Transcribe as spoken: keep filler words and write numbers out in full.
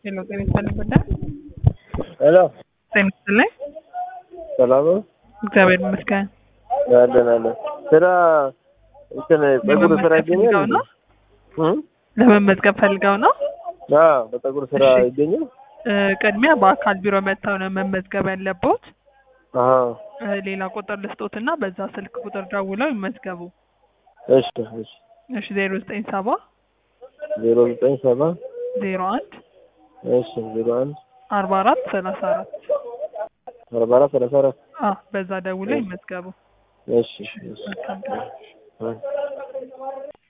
Hello, ጤና ይስጥልኝ ጉዳይ ሄሎ ጤና ይስጥልኝ። ሰላም ነው? እግዚአብሔር ይመስገን። አለን አለን። ስራ እንትን በፀጉር ስራ ይገኛል ነው? እ ለመመዝገብ ፈልገው ነው? አዎ በፀጉር ስራ ይገኛል። ቅድሚያ በአካል ቢሮ መጥተው ነው መመዝገብ ያለቦት። አዎ ሌላ ቁጥር ልስጦትና በዛ ስልክ ቁጥር ደውለው ይመዝገቡ። እሺ እሺ እሺ ዜሮ ዘጠኝ ሰባ ዜሮ ዘጠኝ ሰባ ዜሮ አንድ እሺ ዜሮ አንድ አርባ አራት ሰላሳ አራት አርባ አራት ሰላሳ አራት አዎ በዛ ደውለው ይመዝገቡ። እሺ እሺ